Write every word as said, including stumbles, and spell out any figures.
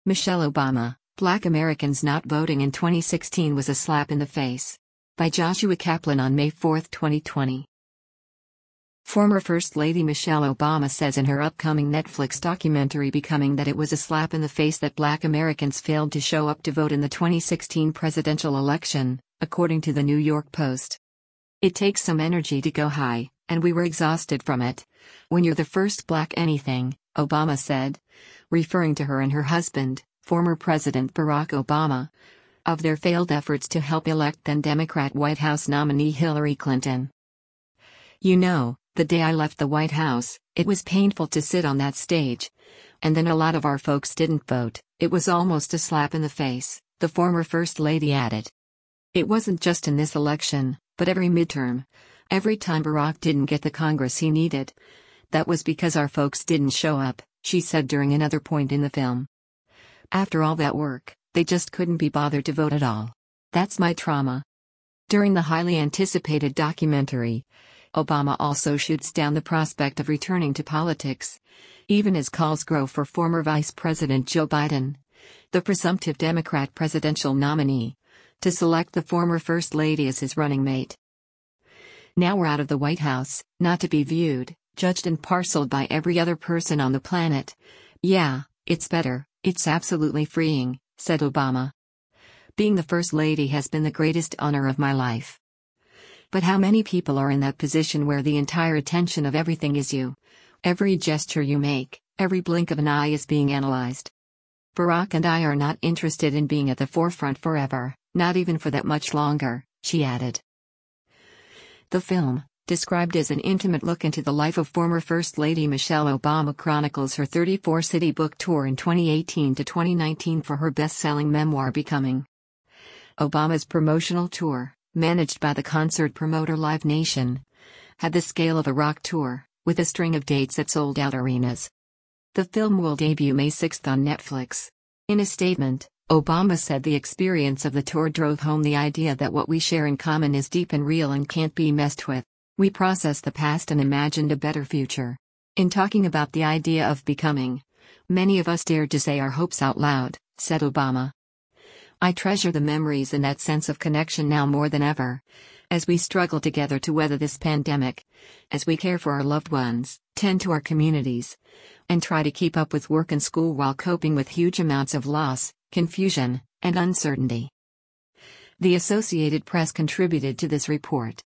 Michelle Obama, Black Americans Not Voting in twenty sixteen Was a Slap in the Face. By Joshua Kaplan on May fourth, twenty twenty. Former First Lady Michelle Obama says in her upcoming Netflix documentary Becoming that it was a slap in the face that Black Americans failed to show up to vote in the twenty sixteen presidential election, according to the New York Post. It takes some energy to go high, and we were exhausted from it. When you're the first Black anything, Obama said, referring to her and her husband, former President Barack Obama, of their failed efforts to help elect then Democrat White House nominee Hillary Clinton. You know, the day I left the White House, it was painful to sit on that stage. And then a lot of our folks didn't vote. It was almost a slap in the face, the former First Lady added. It wasn't just in this election, but every midterm. Every time Barack didn't get the Congress he needed. That was because our folks didn't show up, she said during another point in the film. After all that work, they just couldn't be bothered to vote at all. That's my trauma. During the highly anticipated documentary, Obama also shoots down the prospect of returning to politics, even as calls grow for former Vice President Joe Biden, the presumptive Democrat presidential nominee, to select the former First Lady as his running mate. Now we're out of the White House, not to be viewed, judged and parceled by every other person on the planet. Yeah, it's better, it's absolutely freeing, said Obama. Being the First Lady has been the greatest honor of my life. But how many people are in that position where the entire attention of everything is you? Every gesture you make, every blink of an eye is being analyzed. Barack and I are not interested in being at the forefront forever, not even for that much longer, she added. The film, described as an intimate look into the life of former First Lady Michelle Obama, chronicles her thirty-four city book tour in twenty eighteen to twenty nineteen for her best-selling memoir Becoming. Obama's promotional tour, managed by the concert promoter Live Nation, had the scale of a rock tour, with a string of dates at sold-out arenas. The film will debut May sixth on Netflix. In a statement, Obama said the experience of the tour drove home the idea that what we share in common is deep and real and can't be messed with. We processed the past and imagined a better future. In talking about the idea of becoming, many of us dared to say our hopes out loud, said Obama. I treasure the memories and that sense of connection now more than ever, as we struggle together to weather this pandemic, as we care for our loved ones, tend to our communities, and try to keep up with work and school while coping with huge amounts of loss, confusion, and uncertainty. The Associated Press contributed to this report.